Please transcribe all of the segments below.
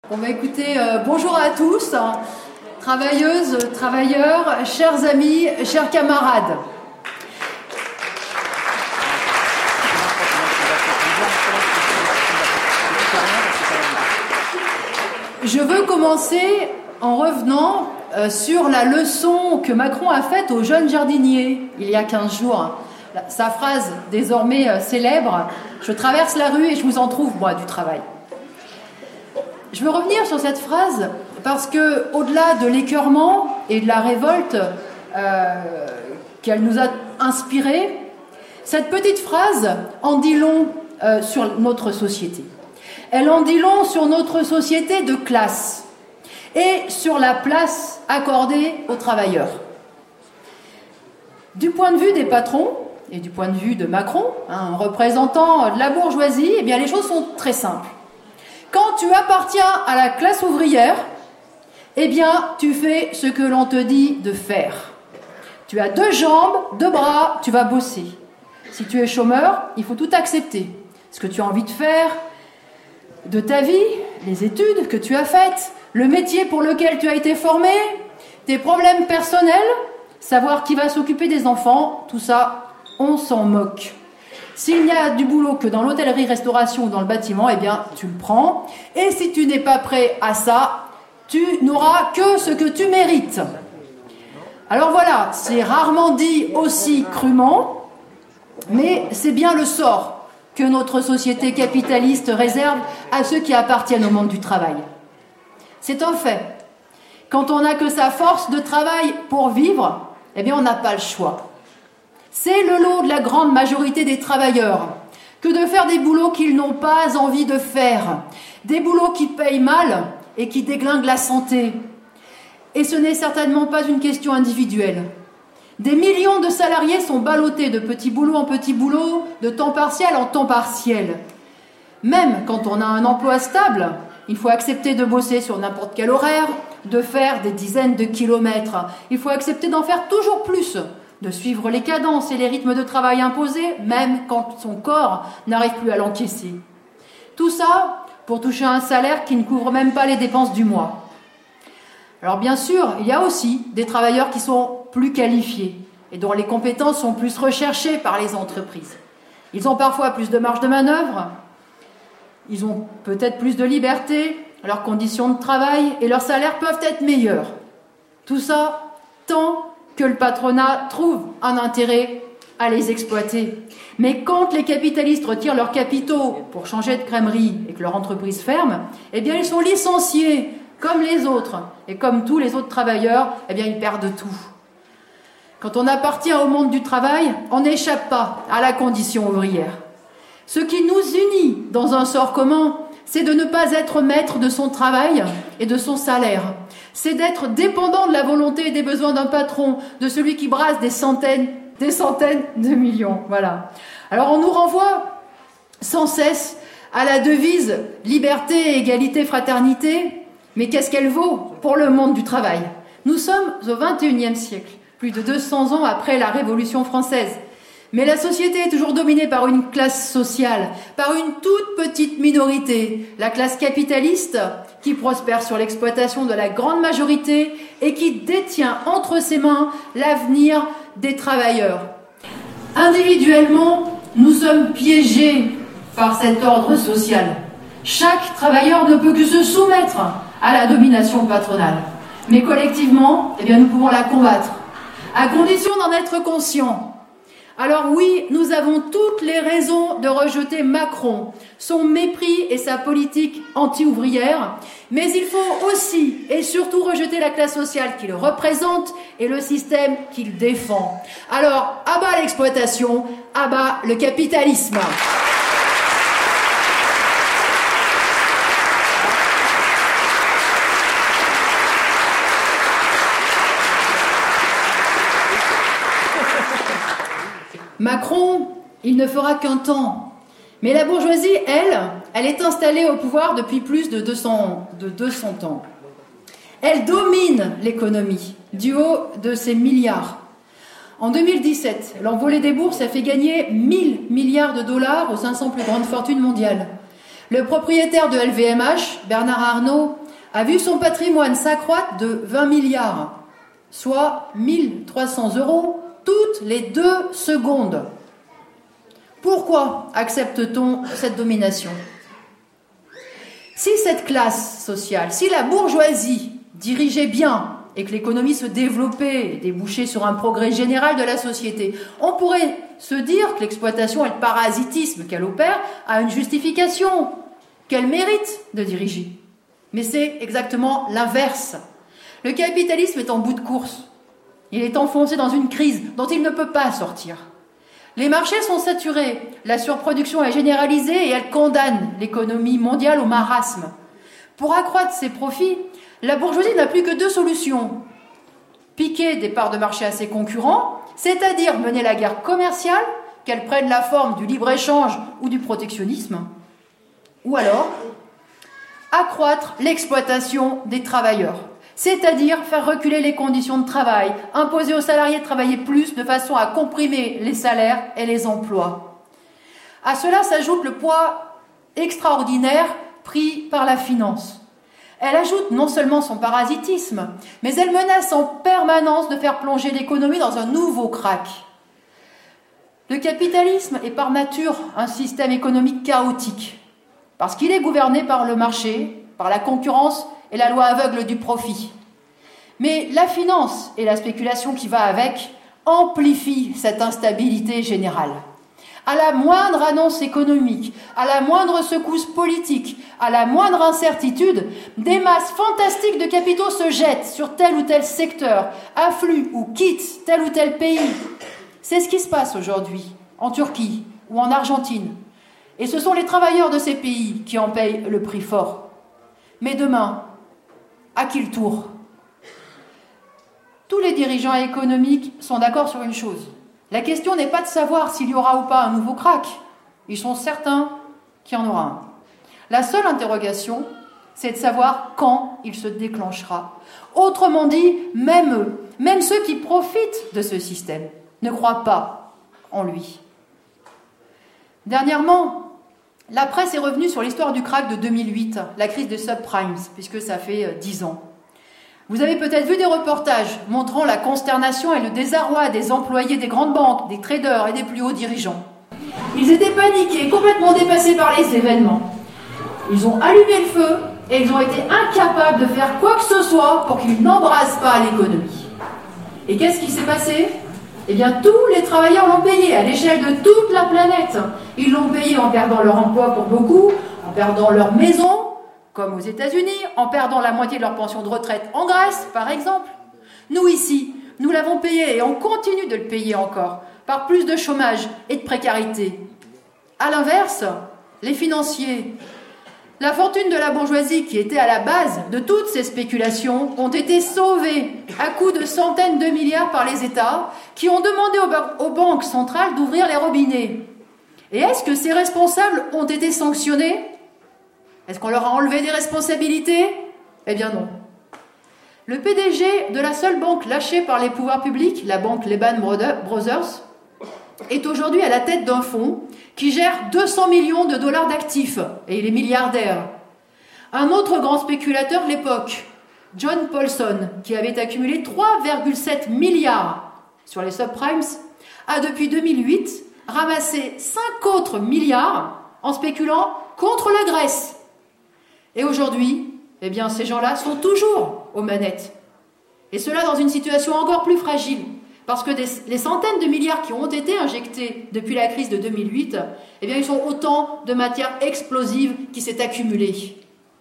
Bon bah écoutez, bonjour à tous, travailleuses, travailleurs, chers amis, chers camarades. Je veux commencer en revenant sur la leçon que Macron a faite aux jeunes jardiniers il y a 15 jours. Sa phrase désormais célèbre, « Je traverse la rue et je vous en trouve, moi, du travail ». Je veux revenir sur cette phrase parce que, au-delà de l'écœurement et de la révolte qu'elle nous a inspiré, cette petite phrase en dit long sur notre société. Elle en dit long sur notre société de classe et sur la place accordée aux travailleurs. Du point de vue des patrons et du point de vue de Macron, un représentant de la bourgeoisie, eh bien les choses sont très simples. Quand tu appartiens à la classe ouvrière, eh bien, tu fais ce que l'on te dit de faire. Tu as 2 jambes, 2 bras, tu vas bosser. Si tu es chômeur, il faut tout accepter. Ce que tu as envie de faire de ta vie, les études que tu as faites, le métier pour lequel tu as été formé, tes problèmes personnels, savoir qui va s'occuper des enfants, tout ça, on s'en moque. S'il n'y a du boulot que dans l'hôtellerie-restauration ou dans le bâtiment, eh bien, tu le prends. Et si tu n'es pas prêt à ça, tu n'auras que ce que tu mérites. Alors voilà, c'est rarement dit aussi crûment, mais c'est bien le sort que notre société capitaliste réserve à ceux qui appartiennent au monde du travail. C'est un fait. Quand on n'a que sa force de travail pour vivre, eh bien, on n'a pas le choix. C'est le lot de la grande majorité des travailleurs que de faire des boulots qu'ils n'ont pas envie de faire, des boulots qui payent mal et qui déglinguent la santé. Et ce n'est certainement pas une question individuelle. Des millions de salariés sont ballottés de petits boulots en petits boulots, de temps partiel en temps partiel. Même quand on a un emploi stable, il faut accepter de bosser sur n'importe quel horaire, de faire des dizaines de kilomètres. Il faut accepter d'en faire toujours plus, de suivre les cadences et les rythmes de travail imposés, même quand son corps n'arrive plus à l'encaisser. Tout ça pour toucher un salaire qui ne couvre même pas les dépenses du mois. Alors bien sûr, il y a aussi des travailleurs qui sont plus qualifiés et dont les compétences sont plus recherchées par les entreprises. Ils ont parfois plus de marge de manœuvre, ils ont peut-être plus de liberté, leurs conditions de travail et leurs salaires peuvent être meilleurs. Tout ça, tant que le patronat trouve un intérêt à les exploiter. Mais quand les capitalistes retirent leurs capitaux pour changer de crèmerie et que leur entreprise ferme, eh bien ils sont licenciés comme les autres. Et comme tous les autres travailleurs, eh bien ils perdent tout. Quand on appartient au monde du travail, on n'échappe pas à la condition ouvrière. Ce qui nous unit dans un sort commun, c'est de ne pas être maître de son travail et de son salaire. C'est d'être dépendant de la volonté et des besoins d'un patron, de celui qui brasse des centaines de millions. Voilà. Alors on nous renvoie sans cesse à la devise « liberté, égalité, fraternité », mais qu'est-ce qu'elle vaut pour le monde du travail ? Nous sommes au XXIe siècle, plus de 200 ans après la Révolution française. Mais la société est toujours dominée par une classe sociale, par une toute petite minorité, la classe capitaliste, qui prospère sur l'exploitation de la grande majorité et qui détient entre ses mains l'avenir des travailleurs. Individuellement, nous sommes piégés par cet ordre social. Chaque travailleur ne peut que se soumettre à la domination patronale. Mais collectivement, eh bien, nous pouvons la combattre, à condition d'en être conscients. Alors oui, nous avons toutes les raisons de rejeter Macron, son mépris et sa politique anti-ouvrière, mais il faut aussi et surtout rejeter la classe sociale qu'il représente et le système qu'il défend. Alors, à bas l'exploitation, à bas le capitalisme. Macron, il ne fera qu'un temps. Mais la bourgeoisie, elle est installée au pouvoir depuis plus de 200 ans. Elle domine l'économie du haut de ses milliards. En 2017, l'envolée des bourses a fait gagner 1 000 milliards de dollars aux 500 plus grandes fortunes mondiales. Le propriétaire de LVMH, Bernard Arnault, a vu son patrimoine s'accroître de 20 milliards, soit 1 300 € toutes les 2 secondes. Pourquoi accepte-t-on cette domination ? Si cette classe sociale, si la bourgeoisie dirigeait bien et que l'économie se développait et débouchait sur un progrès général de la société, on pourrait se dire que l'exploitation et le parasitisme qu'elle opère a une justification, qu'elle mérite de diriger. Mais c'est exactement l'inverse. Le capitalisme est en bout de course. Il est enfoncé dans une crise dont il ne peut pas sortir. Les marchés sont saturés, la surproduction est généralisée et elle condamne l'économie mondiale au marasme. Pour accroître ses profits, la bourgeoisie n'a plus que 2 solutions. Piquer des parts de marché à ses concurrents, c'est-à-dire mener la guerre commerciale, qu'elle prenne la forme du libre-échange ou du protectionnisme, ou alors accroître l'exploitation des travailleurs, c'est-à-dire faire reculer les conditions de travail, imposer aux salariés de travailler plus de façon à comprimer les salaires et les emplois. À cela s'ajoute le poids extraordinaire pris par la finance. Elle ajoute non seulement son parasitisme, mais elle menace en permanence de faire plonger l'économie dans un nouveau krach. Le capitalisme est par nature un système économique chaotique, parce qu'il est gouverné par le marché, par la concurrence et la loi aveugle du profit. Mais la finance et la spéculation qui va avec amplifient cette instabilité générale. À la moindre annonce économique, à la moindre secousse politique, à la moindre incertitude, des masses fantastiques de capitaux se jettent sur tel ou tel secteur, affluent ou quittent tel ou tel pays. C'est ce qui se passe aujourd'hui en Turquie ou en Argentine. Et ce sont les travailleurs de ces pays qui en payent le prix fort. Mais demain, à qui le tour ? Tous les dirigeants économiques sont d'accord sur une chose. La question n'est pas de savoir s'il y aura ou pas un nouveau krach. Ils sont certains qu'il y en aura un. La seule interrogation, c'est de savoir quand il se déclenchera. Autrement dit, même eux, même ceux qui profitent de ce système, ne croient pas en lui. Dernièrement, la presse est revenue sur l'histoire du krach de 2008, la crise des subprimes, puisque ça fait 10 ans. Vous avez peut-être vu des reportages montrant la consternation et le désarroi des employés des grandes banques, des traders et des plus hauts dirigeants. Ils étaient paniqués, complètement dépassés par les événements. Ils ont allumé le feu et ils ont été incapables de faire quoi que ce soit pour qu'ils n'embrasent pas l'économie. Et qu'est-ce qui s'est passé ? Eh bien, tous les travailleurs l'ont payé à l'échelle de toute la planète. Ils l'ont payé en perdant leur emploi pour beaucoup, en perdant leur maison, comme aux États-Unis, en perdant la moitié de leur pension de retraite en Grèce, par exemple. Nous, ici, nous l'avons payé et on continue de le payer encore, par plus de chômage et de précarité. À l'inverse, les financiers, la fortune de la bourgeoisie qui était à la base de toutes ces spéculations ont été sauvés à coups de centaines de milliards par les États qui ont demandé aux banques centrales d'ouvrir les robinets. Et est-ce que ces responsables ont été sanctionnés ? Est-ce qu'on leur a enlevé des responsabilités ? Eh bien non. Le PDG de la seule banque lâchée par les pouvoirs publics, la banque Lehman Brothers, est aujourd'hui à la tête d'un fonds qui gère 200 millions de dollars d'actifs, et il est milliardaire. Un autre grand spéculateur de l'époque, John Paulson, qui avait accumulé 3,7 milliards sur les subprimes, a depuis 2008 ramassé 5 autres milliards en spéculant contre la Grèce. Et aujourd'hui, eh bien, ces gens-là sont toujours aux manettes. Et cela dans une situation encore plus fragile. Parce que les centaines de milliards qui ont été injectés depuis la crise de 2008, eh bien, ils sont autant de matière explosive qui s'est accumulée.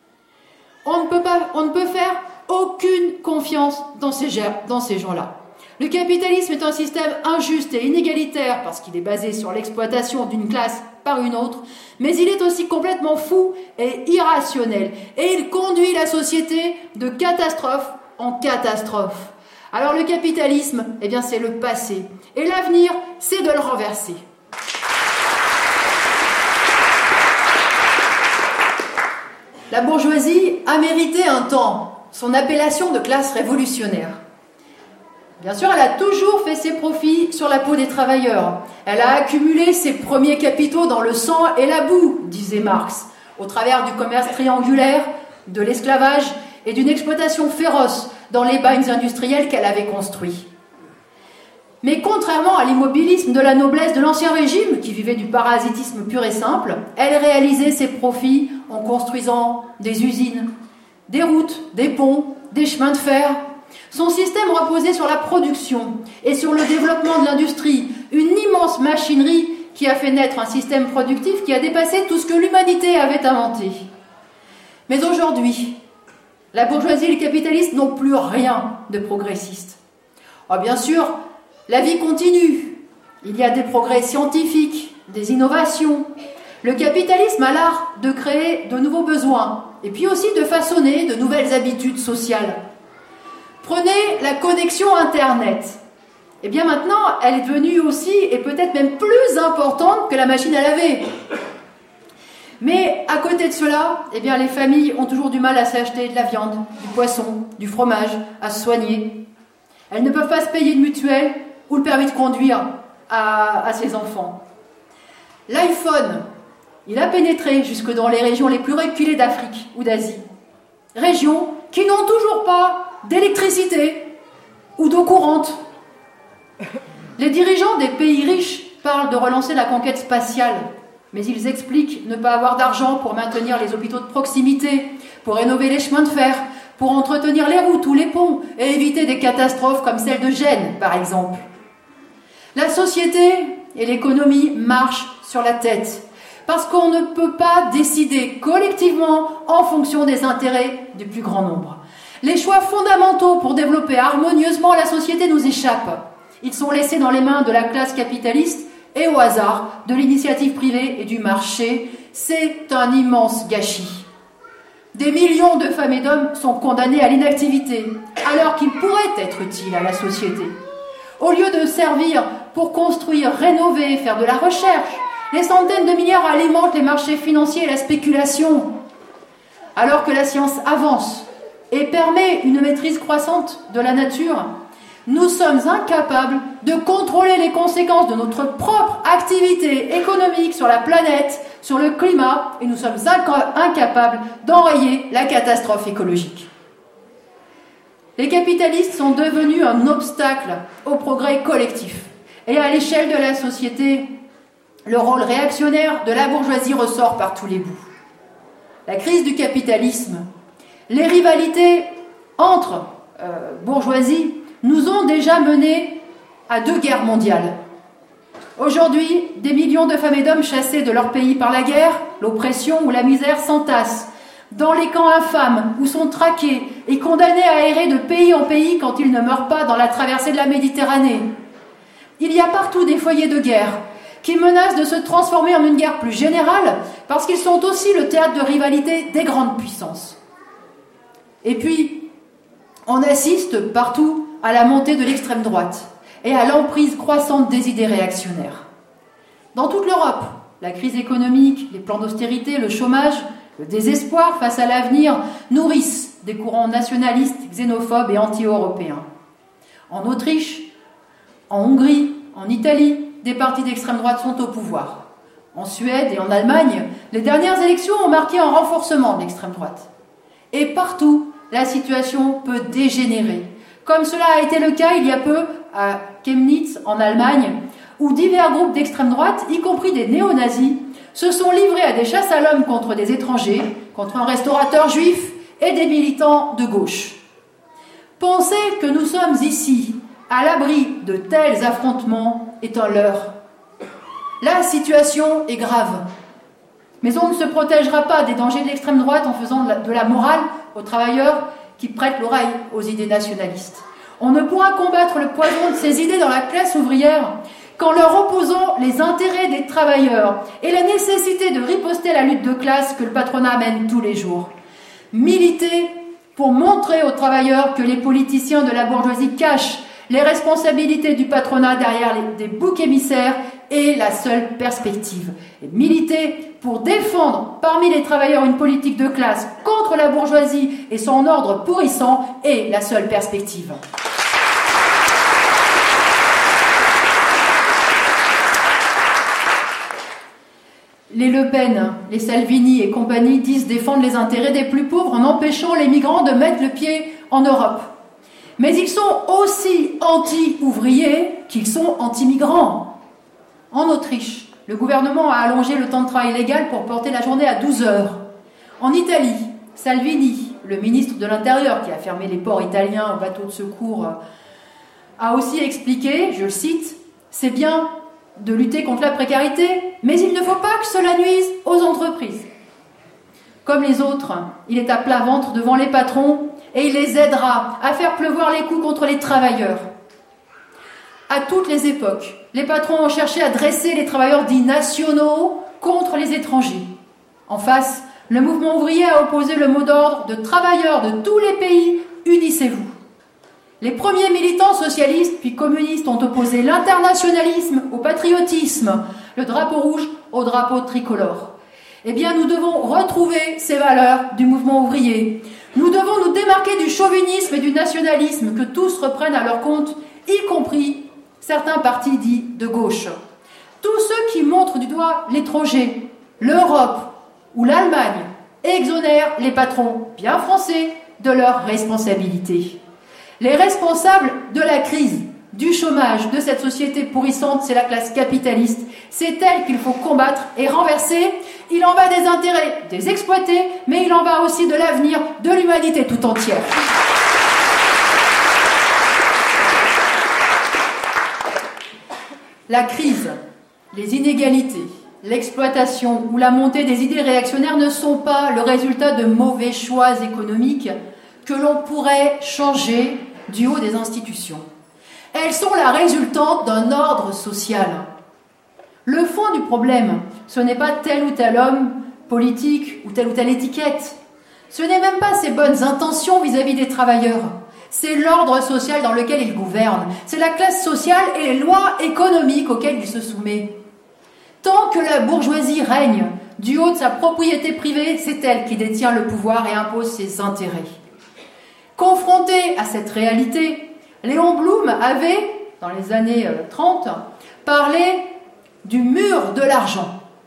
On ne peut faire aucune confiance dans ces gens-là. Le capitalisme est un système injuste et inégalitaire parce qu'il est basé sur l'exploitation d'une classe par une autre, mais il est aussi complètement fou et irrationnel. Et il conduit la société de catastrophe en catastrophe. Alors le capitalisme, eh bien c'est le passé. Et l'avenir, c'est de le renverser. La bourgeoisie a mérité un temps son appellation de classe révolutionnaire. Bien sûr, elle a toujours fait ses profits sur la peau des travailleurs. Elle a accumulé ses premiers capitaux dans le sang et la boue, disait Marx. au travers du commerce triangulaire, de l'esclavage et d'une exploitation féroce dans les bagnes industriels qu'elle avait construits. Mais contrairement à l'immobilisme de la noblesse de l'Ancien Régime, qui vivait du parasitisme pur et simple, elle réalisait ses profits en construisant des usines, des routes, des ponts, des chemins de fer. Son système reposait sur la production et sur le développement de l'industrie, une immense machinerie qui a fait naître un système productif qui a dépassé tout ce que l'humanité avait inventé. Mais aujourd'hui, la bourgeoisie et les capitalistes n'ont plus rien de progressiste. Oh, bien sûr, la vie continue. Il y a des progrès scientifiques, des innovations. Le capitalisme a l'art de créer de nouveaux besoins et puis aussi de façonner de nouvelles habitudes sociales. Prenez la connexion Internet. Eh bien maintenant, elle est devenue aussi et peut-être même plus importante que la machine à laver. Mais à côté de cela, eh bien les familles ont toujours du mal à s'acheter de la viande, du poisson, du fromage, à se soigner. Elles ne peuvent pas se payer de mutuelle ou le permis de conduire à ses enfants. L'iPhone, il a pénétré jusque dans les régions les plus reculées d'Afrique ou d'Asie. Régions qui n'ont toujours pas d'électricité ou d'eau courante. Les dirigeants des pays riches parlent de relancer la conquête spatiale, mais ils expliquent ne pas avoir d'argent pour maintenir les hôpitaux de proximité, pour rénover les chemins de fer, pour entretenir les routes ou les ponts et éviter des catastrophes comme celle de Gênes, par exemple. La société et l'économie marchent sur la tête, parce qu'on ne peut pas décider collectivement en fonction des intérêts du plus grand nombre. Les choix fondamentaux pour développer harmonieusement la société nous échappent. Ils sont laissés dans les mains de la classe capitaliste et au hasard de l'initiative privée et du marché. C'est un immense gâchis. Des millions de femmes et d'hommes sont condamnés à l'inactivité, alors qu'ils pourraient être utiles à la société. Au lieu de servir pour construire, rénover, faire de la recherche, les centaines de milliards alimentent les marchés financiers et la spéculation. Alors que la science avance et permet une maîtrise croissante de la nature, nous sommes incapables de contrôler les conséquences de notre propre activité économique sur la planète, sur le climat, et nous sommes incapables d'enrayer la catastrophe écologique. Les capitalistes sont devenus un obstacle au progrès collectif. Et à l'échelle de la société, le rôle réactionnaire de la bourgeoisie ressort par tous les bouts. La crise du capitalisme, les rivalités entre bourgeoisie nous ont déjà menés à 2 guerres mondiales. Aujourd'hui, des millions de femmes et d'hommes chassés de leur pays par la guerre, l'oppression ou la misère s'entassent dans les camps infâmes où sont traqués et condamnés à errer de pays en pays quand ils ne meurent pas dans la traversée de la Méditerranée. Il y a partout des foyers de guerre qui menacent de se transformer en une guerre plus générale parce qu'ils sont aussi le théâtre de rivalité des grandes puissances. Et puis, on assiste partout à la montée de l'extrême droite et à l'emprise croissante des idées réactionnaires. Dans toute l'Europe, la crise économique, les plans d'austérité, le chômage, le désespoir face à l'avenir nourrissent des courants nationalistes, xénophobes et anti-européens. En Autriche, en Hongrie, en Italie, des partis d'extrême droite sont au pouvoir. En Suède et en Allemagne, les dernières élections ont marqué un renforcement de l'extrême droite. Et partout, la situation peut dégénérer, comme cela a été le cas il y a peu à Chemnitz, en Allemagne, où divers groupes d'extrême droite, y compris des néo-nazis, se sont livrés à des chasses à l'homme contre des étrangers, contre un restaurateur juif et des militants de gauche. Penser que nous sommes ici, à l'abri de tels affrontements, est un leurre. La situation est grave. Mais on ne se protégera pas des dangers de l'extrême droite en faisant de la morale aux travailleurs qui prêtent l'oreille aux idées nationalistes. On ne pourra combattre le poison de ces idées dans la classe ouvrière qu'en leur opposant les intérêts des travailleurs et la nécessité de riposter à la lutte de classe que le patronat mène tous les jours. Militer pour montrer aux travailleurs que les politiciens de la bourgeoisie cachent les responsabilités du patronat derrière des boucs émissaires est la seule perspective. Et militer pour défendre parmi les travailleurs une politique de classe contre la bourgeoisie et son ordre pourrissant est la seule perspective. les Le Pen, les Salvini et compagnie disent défendre les intérêts des plus pauvres en empêchant les migrants de mettre le pied en Europe. Mais ils sont aussi anti-ouvriers qu'ils sont anti-migrants. En Autriche, le gouvernement a allongé le temps de travail légal pour porter la journée à 12 heures. En Italie, Salvini, le ministre de l'Intérieur qui a fermé les ports italiens aux bateaux de secours, a aussi expliqué, je le cite, « C'est bien de lutter contre la précarité, mais il ne faut pas que cela nuise aux entreprises. » Comme les autres, il est à plat ventre devant les patrons et il les aidera à faire pleuvoir les coups contre les travailleurs. À toutes les époques, les patrons ont cherché à dresser les travailleurs dits nationaux contre les étrangers. En face, le mouvement ouvrier a opposé le mot d'ordre de travailleurs de tous les pays, unissez-vous. Les premiers militants socialistes puis communistes ont opposé l'internationalisme au patriotisme, le drapeau rouge au drapeau tricolore. Eh bien, nous devons retrouver ces valeurs du mouvement ouvrier. Nous devons nous démarquer du chauvinisme et du nationalisme que tous reprennent à leur compte, y compris certains partis dits de gauche. Tous ceux qui montrent du doigt l'étranger, l'Europe ou l'Allemagne exonèrent les patrons bien français de leurs responsabilités. Les responsables de la crise, du chômage, de cette société pourrissante, c'est la classe capitaliste. C'est elle qu'il faut combattre et renverser. Il en va des intérêts des exploités, mais il en va aussi de l'avenir de l'humanité tout entière. La crise, les inégalités, l'exploitation ou la montée des idées réactionnaires ne sont pas le résultat de mauvais choix économiques que l'on pourrait changer du haut des institutions. Elles sont la résultante d'un ordre social. Le fond du problème, ce n'est pas tel ou tel homme politique ou telle étiquette. Ce n'est même pas ses bonnes intentions vis-à-vis des travailleurs. C'est l'ordre social dans lequel il gouverne. C'est la classe sociale et les lois économiques auxquelles il se soumet. Tant que la bourgeoisie règne du haut de sa propriété privée, c'est elle qui détient le pouvoir et impose ses intérêts. Confronté à cette réalité, Léon Blum avait, dans les années 30, parlé du mur de l'argent.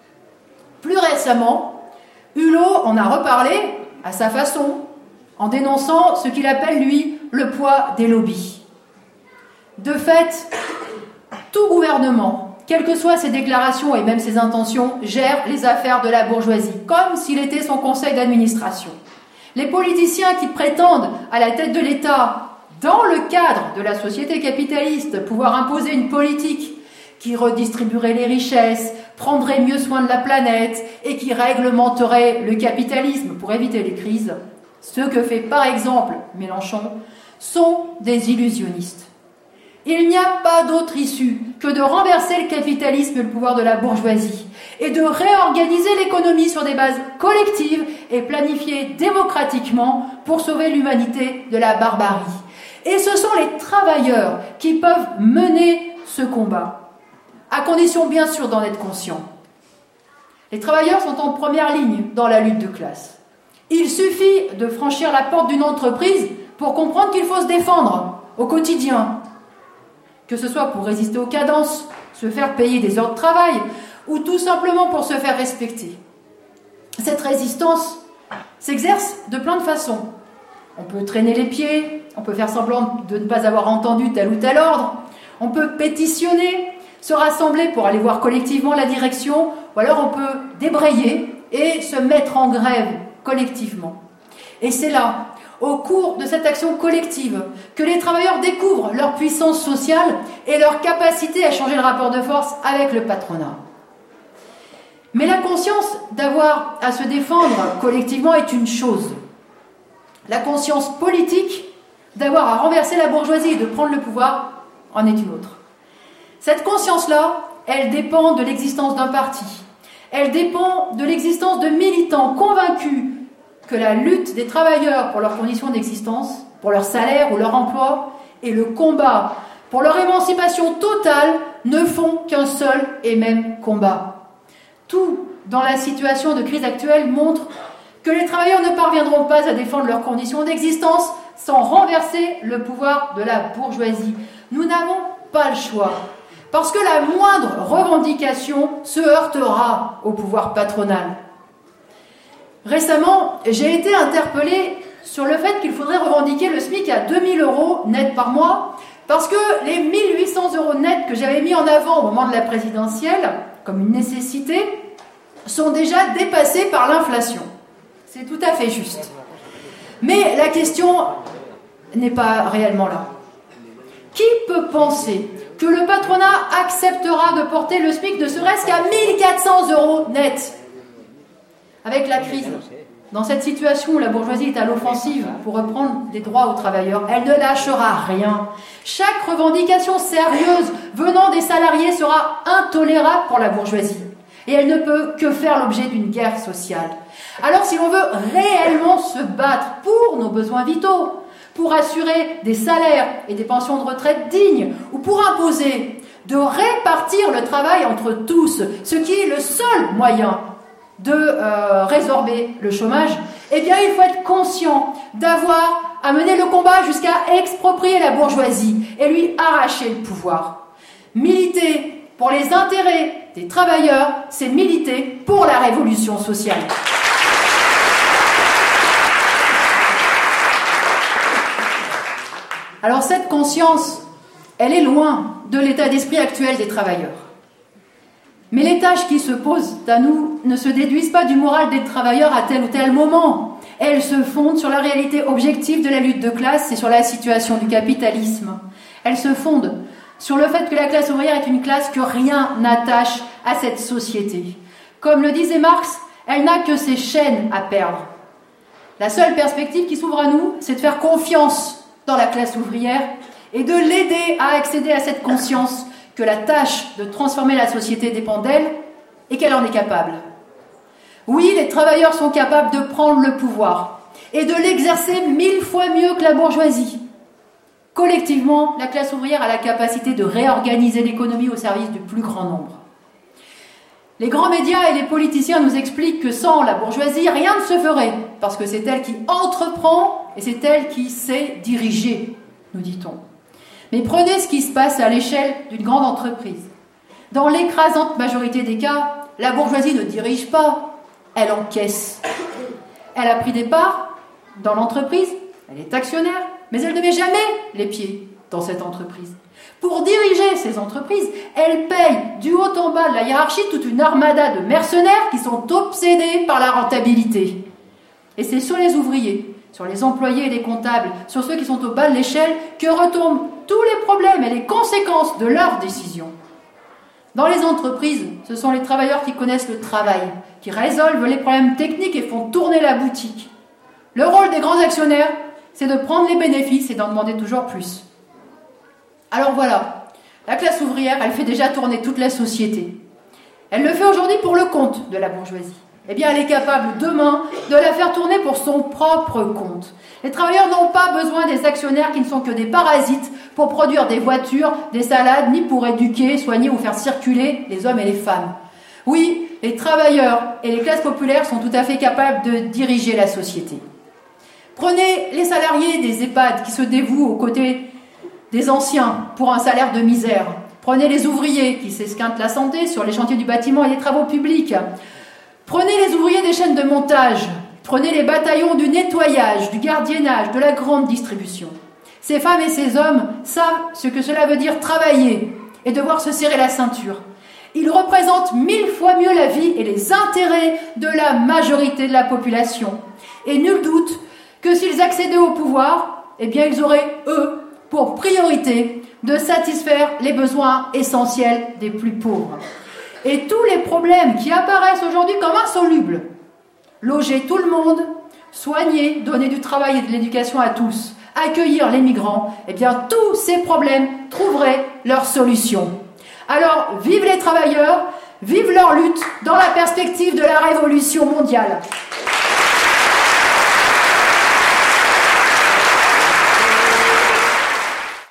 Plus récemment, Hulot en a reparlé à sa façon, en dénonçant ce qu'il appelle, lui, le poids des lobbies. De fait, tout gouvernement, quelles que soient ses déclarations et même ses intentions, gère les affaires de la bourgeoisie, comme s'il était son conseil d'administration. Les politiciens qui prétendent à la tête de l'État, dans le cadre de la société capitaliste, pouvoir imposer une politique qui redistribuerait les richesses, prendrait mieux soin de la planète et qui réglementerait le capitalisme pour éviter les crises, ce que fait par exemple Mélenchon, sont des illusionnistes. Il n'y a pas d'autre issue que de renverser le capitalisme et le pouvoir de la bourgeoisie et de réorganiser l'économie sur des bases collectives et planifiées démocratiquement pour sauver l'humanité de la barbarie. Et ce sont les travailleurs qui peuvent mener ce combat, à condition bien sûr d'en être conscients. Les travailleurs sont en première ligne dans la lutte de classe. Il suffit de franchir la porte d'une entreprise pour comprendre qu'il faut se défendre au quotidien, que ce soit pour résister aux cadences, se faire payer des heures de travail, ou tout simplement pour se faire respecter. Cette résistance s'exerce de plein de façons. On peut traîner les pieds, on peut faire semblant de ne pas avoir entendu tel ou tel ordre, on peut pétitionner, se rassembler pour aller voir collectivement la direction, ou alors on peut débrayer et se mettre en grève collectivement. Et c'est là, au cours de cette action collective, que les travailleurs découvrent leur puissance sociale et leur capacité à changer le rapport de force avec le patronat. Mais la conscience d'avoir à se défendre collectivement est une chose. La conscience politique d'avoir à renverser la bourgeoisie et de prendre le pouvoir en est une autre. Cette conscience-là, elle dépend de l'existence d'un parti. Elle dépend de l'existence de militants convaincus que la lutte des travailleurs pour leurs conditions d'existence, pour leur salaire ou leur emploi, et le combat pour leur émancipation totale ne font qu'un seul et même combat. Tout dans la situation de crise actuelle montre que les travailleurs ne parviendront pas à défendre leurs conditions d'existence sans renverser le pouvoir de la bourgeoisie. Nous n'avons pas le choix. parce que la moindre revendication se heurtera au pouvoir patronal. Récemment, j'ai été interpellée sur le fait qu'il faudrait revendiquer le SMIC à 2 000 € net par mois, parce que les 1 800 € net que j'avais mis en avant au moment de la présidentielle, comme une nécessité, sont déjà dépassés par l'inflation. C'est tout à fait juste. Mais la question n'est pas réellement là. Qui peut penser que le patronat acceptera de porter le SMIC ne serait-ce qu'à 1 400 € net avec la crise? Dans cette situation où la bourgeoisie est à l'offensive pour reprendre des droits aux travailleurs, elle ne lâchera rien. Chaque revendication sérieuse venant des salariés sera intolérable pour la bourgeoisie. Et elle ne peut que faire l'objet d'une guerre sociale. Alors si l'on veut réellement se battre pour nos besoins vitaux, pour assurer des salaires et des pensions de retraite dignes, ou pour imposer de répartir le travail entre tous, ce qui est le seul moyen de résorber le chômage, eh bien il faut être conscient d'avoir à mener le combat jusqu'à exproprier la bourgeoisie et lui arracher le pouvoir. Militer pour les intérêts des travailleurs, c'est militer pour la révolution sociale. Alors cette conscience, elle est loin de l'état d'esprit actuel des travailleurs. Mais les tâches qui se posent à nous ne se déduisent pas du moral des travailleurs à tel ou tel moment. Elles se fondent sur la réalité objective de la lutte de classe et sur la situation du capitalisme. Elles se fondent sur le fait que la classe ouvrière est une classe que rien n'attache à cette société. Comme le disait Marx, elle n'a que ses chaînes à perdre. La seule perspective qui s'ouvre à nous, c'est de faire confiance dans la classe ouvrière et de l'aider à accéder à cette conscience que la tâche de transformer la société dépend d'elle et qu'elle en est capable. Oui, les travailleurs sont capables de prendre le pouvoir et de l'exercer 1000 fois mieux que la bourgeoisie. Collectivement, la classe ouvrière a la capacité de réorganiser l'économie au service du plus grand nombre. Les grands médias et les politiciens nous expliquent que sans la bourgeoisie, rien ne se ferait, parce que c'est elle qui entreprend et c'est elle qui sait diriger, nous dit-on. Mais prenez ce qui se passe à l'échelle d'une grande entreprise. Dans l'écrasante majorité des cas, la bourgeoisie ne dirige pas, elle encaisse. Elle a pris des parts dans l'entreprise, elle est actionnaire, mais elle ne met jamais les pieds dans cette entreprise. Pour diriger ces entreprises, elle paye du haut en bas de la hiérarchie toute une armada de mercenaires qui sont obsédés par la rentabilité. Et c'est sur les ouvriers, sur les employés et les comptables, sur ceux qui sont au bas de l'échelle, que retombent tous les problèmes et les conséquences de leurs décisions. Dans les entreprises, ce sont les travailleurs qui connaissent le travail, qui résolvent les problèmes techniques et font tourner la boutique. Le rôle des grands actionnaires, c'est de prendre les bénéfices et d'en demander toujours plus. Alors voilà, la classe ouvrière, elle fait déjà tourner toute la société. Elle le fait aujourd'hui pour le compte de la bourgeoisie. Eh bien, elle est capable demain de la faire tourner pour son propre compte. Les travailleurs n'ont pas besoin des actionnaires qui ne sont que des parasites pour produire des voitures, des salades, ni pour éduquer, soigner ou faire circuler les hommes et les femmes. Oui, les travailleurs et les classes populaires sont tout à fait capables de diriger la société. Prenez les salariés des EHPAD qui se dévouent aux côtés des anciens pour un salaire de misère. Prenez les ouvriers qui s'esquintent la santé sur les chantiers du bâtiment et des travaux publics. Prenez les ouvriers des chaînes de montage. Prenez les bataillons du nettoyage, du gardiennage, de la grande distribution. Ces femmes et ces hommes savent ce que cela veut dire travailler et devoir se serrer la ceinture. Ils représentent 1000 fois mieux la vie et les intérêts de la majorité de la population. Et nul doute que s'ils accédaient au pouvoir, eh bien ils auraient, eux, pour priorité de satisfaire les besoins essentiels des plus pauvres. Et tous les problèmes qui apparaissent aujourd'hui comme insolubles, loger tout le monde, soigner, donner du travail et de l'éducation à tous, accueillir les migrants, eh bien tous ces problèmes trouveraient leur solution. Alors, vive les travailleurs, vive leur lutte dans la perspective de la révolution mondiale.